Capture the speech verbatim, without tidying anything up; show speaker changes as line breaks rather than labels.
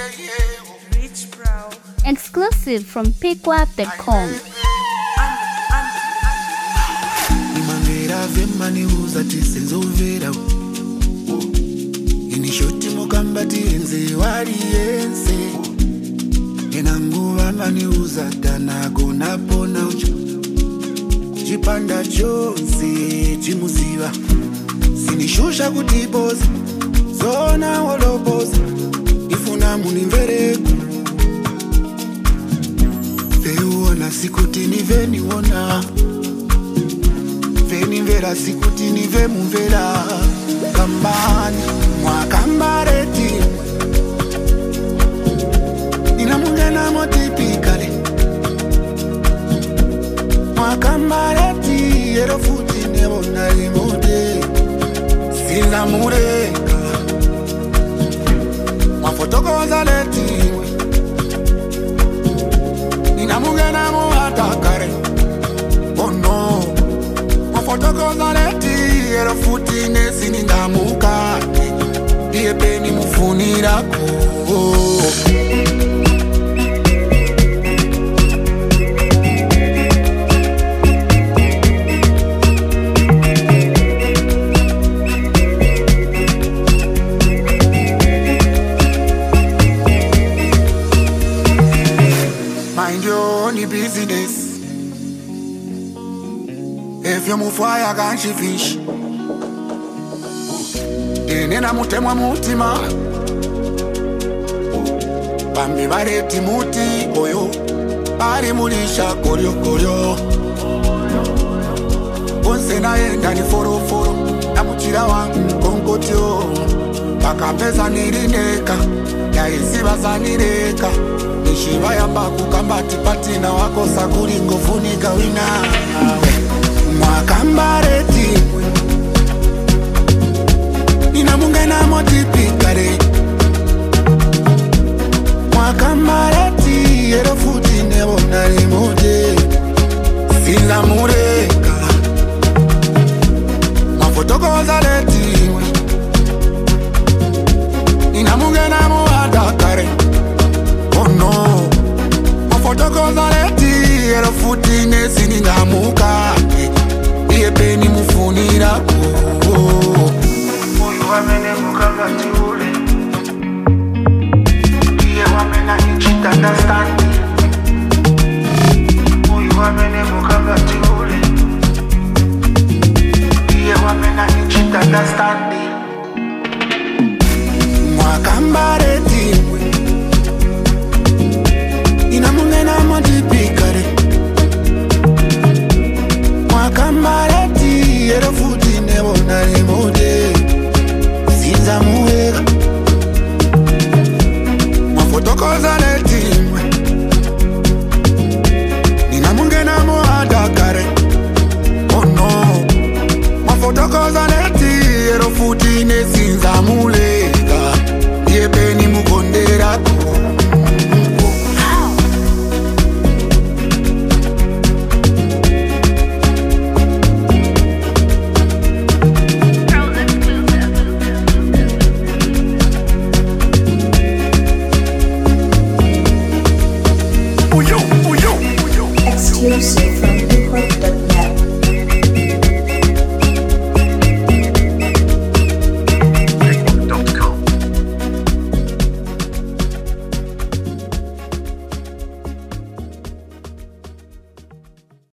Exclusive from pick wap dot com.
Imangera vemani uza tisenzovera Inishoti mukambati enze wari ense Enanguva mani uza danago napona ucha Chipanda chonse chimuziva Sinishusha kutipoza Zona holopoza Ifuna munimvereko Veuona sikuti niveni wona Veni vera sikuti nive muvera Kambani mwakambareti Nina mungena motipikale Mwakambareti Ero futi nevona imode Sina mureka Mwafotokoza leti Nina mungena muhatakare Oh no Mwafotokoza leti Ero futi nesini ndamukate Iye peni mufunirako Mind your own business. If you move fire, can't you fish? Inena mutemwa mutima Bambi bareti muti oyo Bari mulisha koryo koryo Bonse na enda ni foro foro Na muchira wangu konkotyo Baka pesa nirineka Ya isi basa nireka Nishiva ya baku kambati patina wako sakuri ngofunika wina Mwakambareti Nina mungena motipikare Mwakambareti Ero futi nevona rimode Sila mureka Mwafotokoza leti Nina mungena muhatakare Oh no Mwafotokoza leti Ero futi nesini ngamukate Iye peni mufunirako Wamene mukanga tiule Iye wamena nichita understand